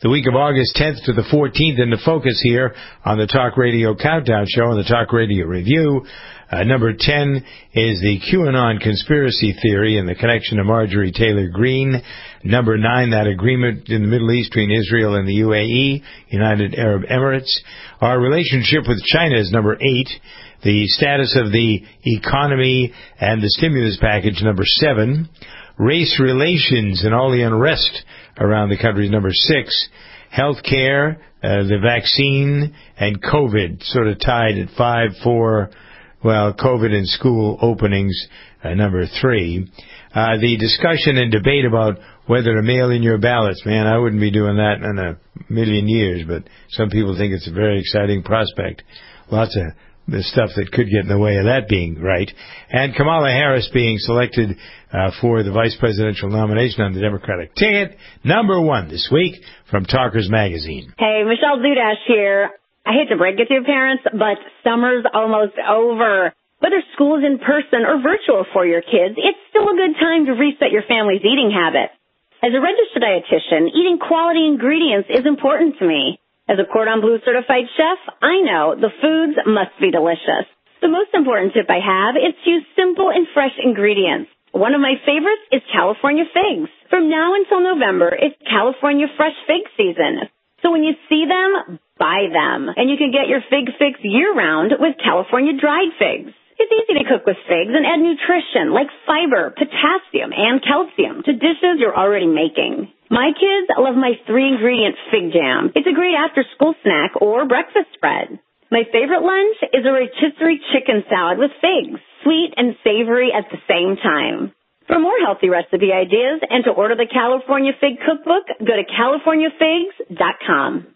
the week of August 10th to the 14th in the focus here on the Talk Radio Countdown Show and the Talk Radio Review. Number 10 is the QAnon conspiracy theory and the connection to Marjorie Taylor Greene. Number 9, that agreement in the Middle East between Israel and the UAE, United Arab Emirates. Our relationship with China is number 8. The status of the economy and the stimulus package, number 7. Race relations and all the unrest around the country is number 6. Healthcare, the vaccine, and COVID sort of tied at 5, 4. Well, COVID and school openings, number 3. The discussion and debate about whether to mail in your ballots, man, I wouldn't be doing that in a million years, but some people think it's a very exciting prospect. Lots of the stuff that could get in the way of that being right. And Kamala Harris being selected for the vice presidential nomination on the Democratic ticket, number 1 this week from Talkers Magazine. Hey, Michelle Zudash here. I hate to break it to you parents, but summer's almost over. Whether school's in person or virtual for your kids, it's still a good time to reset your family's eating habits. As a registered dietitian, eating quality ingredients is important to me. As a Cordon Bleu certified chef, I know the foods must be delicious. The most important tip I have is to use simple and fresh ingredients. One of my favorites is California figs. From now until November, it's California fresh fig season. So when you see them, buy them. And you can get your fig fix year-round with California dried figs. It's easy to cook with figs and add nutrition like fiber, potassium, and calcium to dishes you're already making. My kids love my 3-ingredient fig jam. It's a great after-school snack or breakfast spread. My favorite lunch is a rotisserie chicken salad with figs, sweet and savory at the same time. For more healthy recipe ideas and to order the California Fig Cookbook, go to CaliforniaFigs.com.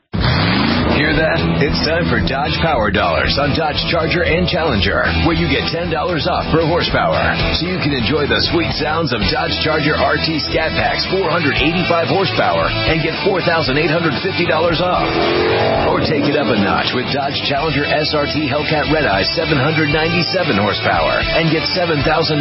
Hear that? It's time for Dodge Power Dollars on Dodge Charger and Challenger, where you get $10 off per horsepower. So you can enjoy the sweet sounds of Dodge Charger RT Scat Pack's 485 horsepower and get $4,850 off. Or take it up a notch with Dodge Challenger SRT Hellcat Red Eye 797 horsepower and get $7,970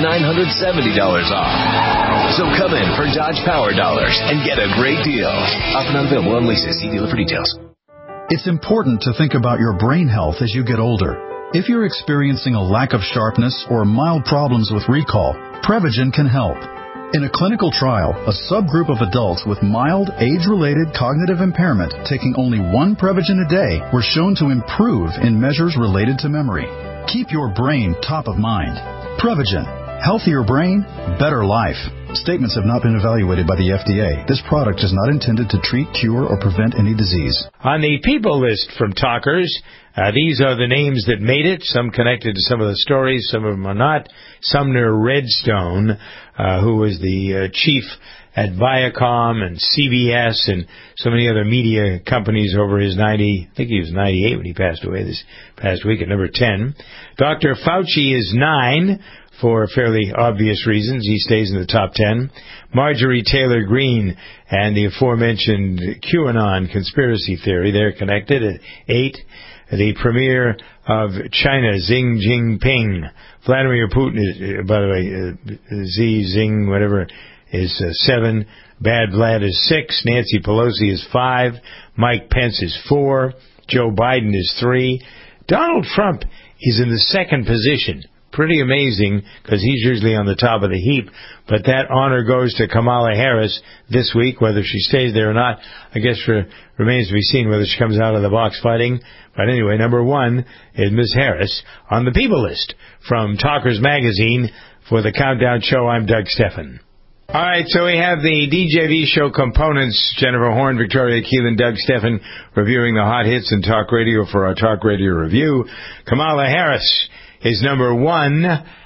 off. So come in for Dodge Power Dollars and get a great deal. Offer not available on leases. See dealer for details. It's important to think about your brain health as you get older. If you're experiencing a lack of sharpness or mild problems with recall, Prevagen can help. In a clinical trial, a subgroup of adults with mild, age-related cognitive impairment taking only 1 Prevagen a day were shown to improve in measures related to memory. Keep your brain top of mind. Prevagen. Healthier brain, better life. Statements have not been evaluated by the FDA. This product is not intended to treat, cure, or prevent any disease. On the people list from Talkers, these are the names that made it, some connected to some of the stories, some of them are not. Sumner Redstone, who was the chief at Viacom and CBS and so many other media companies over his I think he was 98 when he passed away this past week at number 10. Dr. Fauci is 9. For fairly obvious reasons, he stays in the top 10. Marjorie Taylor Greene and the aforementioned QAnon conspiracy theory, they're connected at 8. The premier of China, Xi Jinping. Vladimir Putin, by the way, Xing, whatever, is 7. Bad Vlad is 6. Nancy Pelosi is 5. Mike Pence is 4. Joe Biden is 3. Donald Trump is in the 2nd position. Pretty amazing, because he's usually on the top of the heap. But that honor goes to Kamala Harris this week, whether she stays there or not. I guess remains to be seen whether she comes out of the box fighting. But anyway, number 1 is Ms. Harris on the people list from Talkers Magazine. For the Countdown Show, I'm Doug Stephan. All right, so we have the DJV show components, Jennifer Horn, Victoria Keelan, Doug Stephan, reviewing the hot hits in talk radio for our Talk Radio Review. Kamala Harris is number 1.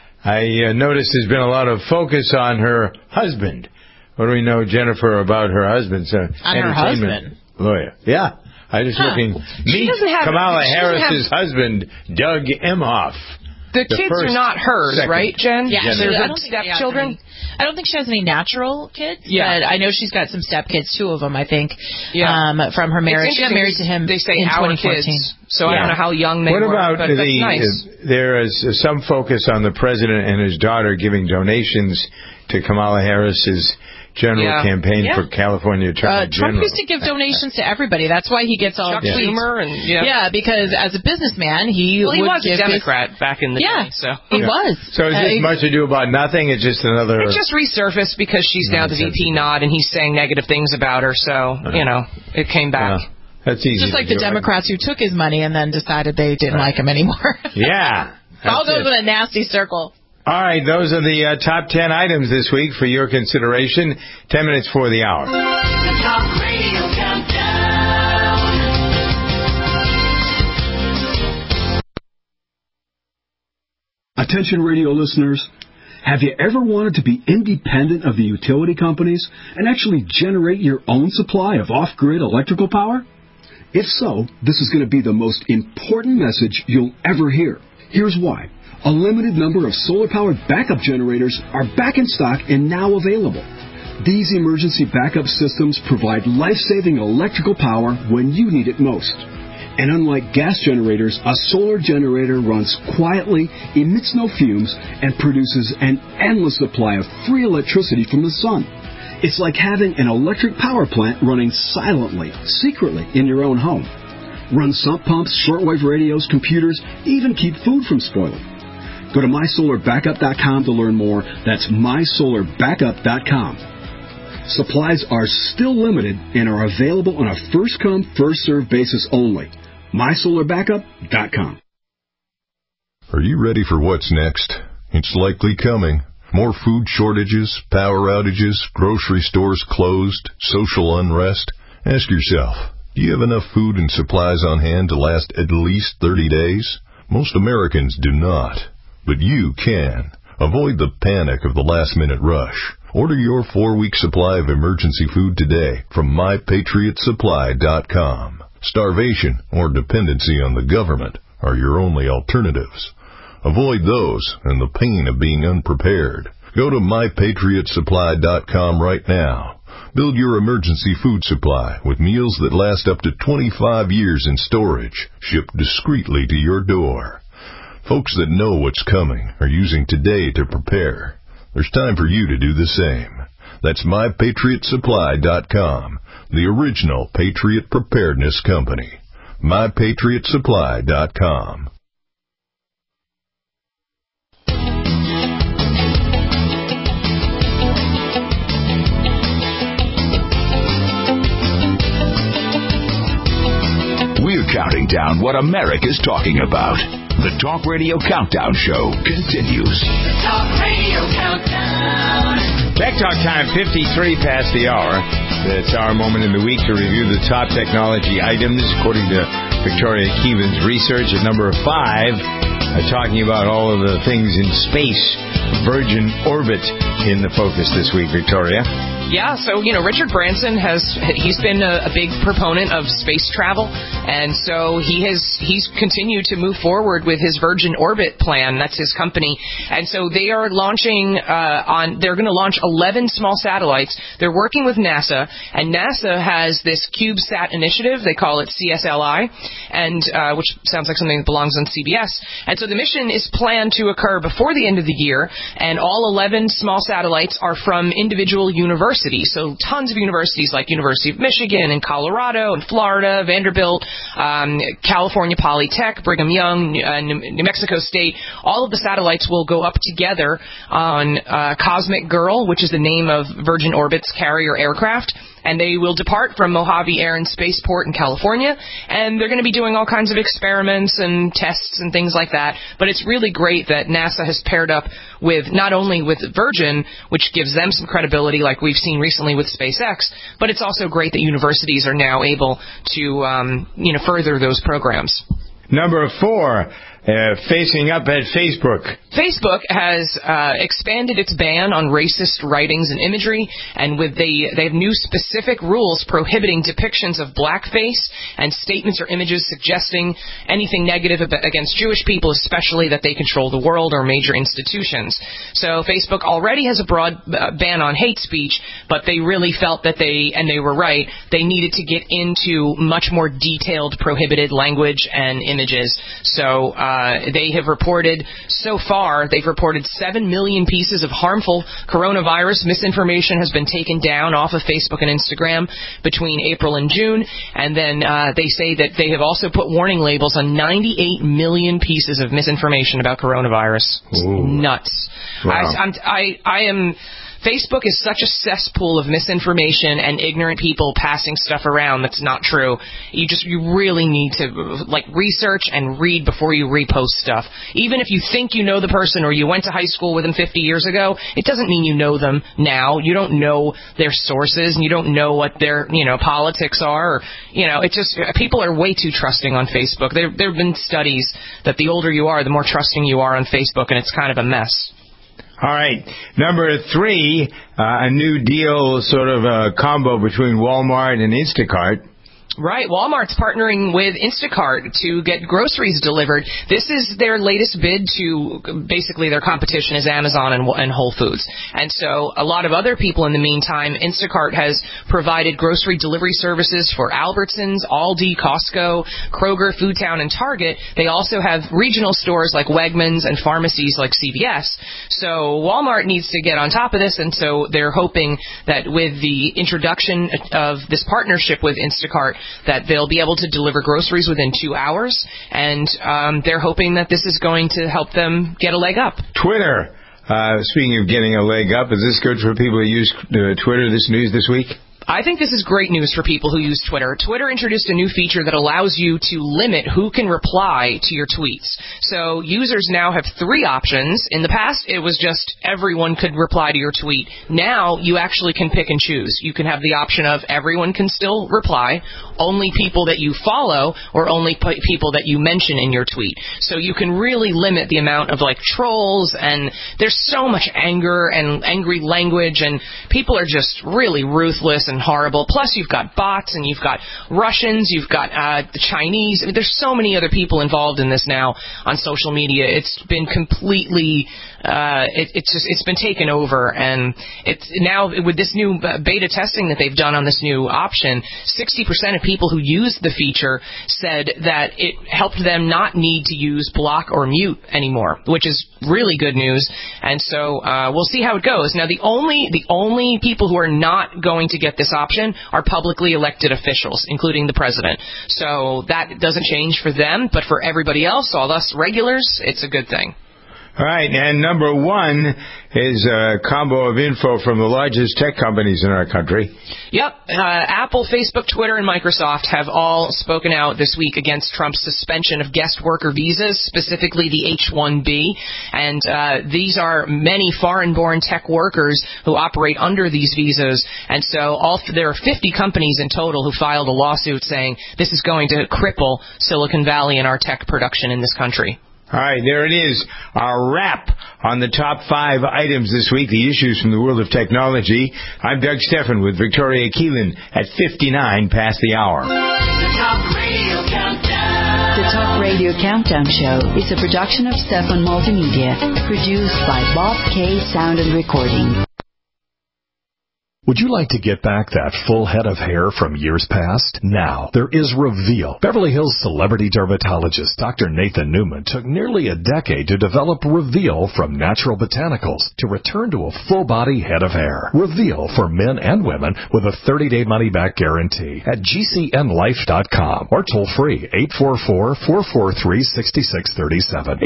I noticed there's been a lot of focus on her husband. What do we know, Jennifer, about her husband? On her husband? Lawyer. Yeah. I was looking. Meet Kamala Harris's husband, Doug Emhoff. The kids are not hers, right, Jen? Yeah, there's stepchildren. I don't think she has any natural kids. Yeah. But I know she's got some stepkids, 2 of them, I think, from her marriage. She got married to him they say in our 2014. Kids, so I don't know how young they were, about but that's nice. There is some focus on the president and his daughter giving donations to Kamala Harris's general campaign for California Attorney Trump General. used to give donations to everybody. That's why he gets all Chuck tweets. Schumer because as a businessman, he was give a Democrat back in the day. So he was. So is this much ado about nothing? It's just another... It just resurfaced because she's now the VP nod, and he's saying negative things about her, so, it came back. That's easy. Just like the Democrats who took his money and then decided they didn't like him anymore. Yeah. All goes in a nasty circle. All right, those are the top 10 items this week for your consideration. 10 minutes for the hour. The Talk Radio Countdown. Attention radio listeners. Have you ever wanted to be independent of the utility companies and actually generate your own supply of off-grid electrical power? If so, this is going to be the most important message you'll ever hear. Here's why. A limited number of solar-powered backup generators are back in stock and now available. These emergency backup systems provide life-saving electrical power when you need it most. And unlike gas generators, a solar generator runs quietly, emits no fumes, and produces an endless supply of free electricity from the sun. It's like having an electric power plant running silently, secretly in your own home. Run sump pumps, shortwave radios, computers, even keep food from spoiling. Go to mysolarbackup.com to learn more. That's mysolarbackup.com. Supplies are still limited and are available on a first-come, first-served basis only. mysolarbackup.com. Are you ready for what's next? It's likely coming. More food shortages, power outages, grocery stores closed, social unrest. Ask yourself, do you have enough food and supplies on hand to last at least 30 days? Most Americans do not, but you can. Avoid the panic of the last-minute rush. Order your 4-week supply of emergency food today from MyPatriotSupply.com. Starvation or dependency on the government are your only alternatives. Avoid those and the pain of being unprepared. Go to MyPatriotSupply.com right now. Build your emergency food supply with meals that last up to 25 years in storage, shipped discreetly to your door. Folks that know what's coming are using today to prepare. There's time for you to do the same. That's MyPatriotSupply.com, the original Patriot Preparedness Company. MyPatriotSupply.com. We're counting down what America's talking about. The Talk Radio Countdown Show continues. The Talk Radio Countdown. Tech Talk time, 53 past the hour. It's our moment in the week to review the top technology items according to Victoria Keevan's research. At number 5, talking about all of the things in space. Virgin Orbit in the focus this week, Victoria. Yeah, so, Richard Branson he's been a big proponent of space travel, and so he's continued to move forward with his Virgin Orbit plan. That's his company. And so they are launching they're going to launch 11 small satellites. They're working with NASA, and NASA has this CubeSat initiative. They call it CSLI, and which sounds like something that belongs on CBS. And so the mission is planned to occur before the end of the year, and all 11 small satellites are from individual universities. So tons of universities like University of Michigan and Colorado and Florida, Vanderbilt, California Polytech, Brigham Young, New Mexico State. All of the satellites will go up together on Cosmic Girl, which is the name of Virgin Orbit's carrier aircraft. And they will depart from Mojave Air and Spaceport in California, and they're going to be doing all kinds of experiments and tests and things like that. But it's really great that NASA has paired up with not only with Virgin, which gives them some credibility like we've seen recently with SpaceX, but it's also great that universities are now able to further those programs. Number 4, facing up at Facebook. Facebook has expanded its ban on racist writings and imagery, and they have new specific rules prohibiting depictions of blackface and statements or images suggesting anything negative against Jewish people, especially that they control the world or major institutions. So Facebook already has a broad ban on hate speech, but they really felt that they were right, they needed to get into much more detailed prohibited language and images. So they have reported, so far, they've reported 7 million pieces of harmful coronavirus misinformation has been taken down off of Facebook and Instagram between April and June. And then they say that they have also put warning labels on 98 million pieces of misinformation about coronavirus. It's nuts. Wow. Facebook is such a cesspool of misinformation and ignorant people passing stuff around that's not true. You really need to research and read before you repost stuff. Even if you think you know the person or you went to high school with them 50 years ago, it doesn't mean you know them now. You don't know their sources and you don't know what their, politics are. Or, people are way too trusting on Facebook. There have been studies that the older you are, the more trusting you are on Facebook, and it's kind of a mess. All right. Number 3, a new deal, sort of a combo between Walmart and Instacart. Right. Walmart's partnering with Instacart to get groceries delivered. This is their latest bid to basically their competition is Amazon and Whole Foods. And so a lot of other people in the meantime, Instacart has provided grocery delivery services for Albertsons, Aldi, Costco, Kroger, Foodtown, and Target. They also have regional stores like Wegmans and pharmacies like CVS. So Walmart needs to get on top of this, and so they're hoping that with the introduction of this partnership with Instacart, that they'll be able to deliver groceries within 2 hours, and they're hoping that this is going to help them get a leg up. Twitter. Speaking of getting a leg up, is this good for people who use Twitter, this news this week? I think this is great news for people who use Twitter. Twitter introduced a new feature that allows you to limit who can reply to your tweets. So users now have 3 options. In the past, it was just everyone could reply to your tweet. Now, you actually can pick and choose. You can have the option of everyone can still reply, only people that you follow, or only people that you mention in your tweet. So you can really limit the amount of trolls, and there's so much anger and angry language, and people are just really ruthless and horrible. Plus, you've got bots, and you've got Russians, you've got the Chinese. I mean, there's so many other people involved in this now on social media. It's been completely, it's been taken over, and it's now with this new beta testing that they've done on this new option, 60% of people who used the feature said that it helped them not need to use block or mute anymore, which is really good news. And so we'll see how it goes. Now, the only people who are not going to get this option are publicly elected officials, including the president. So that doesn't change for them, but for everybody else, all us regulars, it's a good thing. All right, and number 1 is a combo of info from the largest tech companies in our country. Yep. Apple, Facebook, Twitter, and Microsoft have all spoken out this week against Trump's suspension of guest worker visas, specifically the H-1B. And these are many foreign-born tech workers who operate under these visas. And so there are 50 companies in total who filed a lawsuit saying this is going to cripple Silicon Valley and our tech production in this country. All right, there it is, our wrap on the top 5 items this week, the issues from the world of technology. I'm Doug Stephan with Victoria Keelan at 59 past the hour. The Talk Radio Countdown. The Talk Radio Countdown Show is a production of Stephan Multimedia, produced by Bob K. Sound and Recording. Would you like to get back that full head of hair from years past? Now, there is Reveal. Beverly Hills celebrity dermatologist Dr. Nathan Newman took nearly a decade to develop Reveal from natural botanicals to return to a full-body head of hair. Reveal for men and women with a 30-day money-back guarantee at GCNlife.com or toll-free 844-443-6637.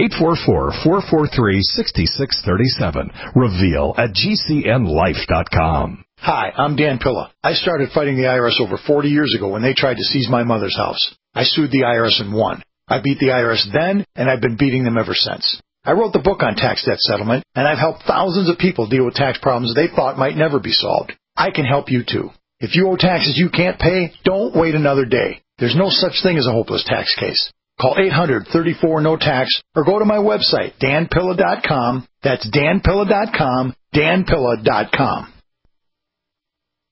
844-443-6637. Reveal at GCNlife.com. Hi, I'm Dan Pilla. I started fighting the IRS over 40 years ago when they tried to seize my mother's house. I sued the IRS and won. I beat the IRS then, and I've been beating them ever since. I wrote the book on tax debt settlement, and I've helped thousands of people deal with tax problems they thought might never be solved. I can help you too. If you owe taxes you can't pay, don't wait another day. There's no such thing as a hopeless tax case. Call 800-34-NO-TAX or go to my website, danpilla.com. That's danpilla.com, danpilla.com.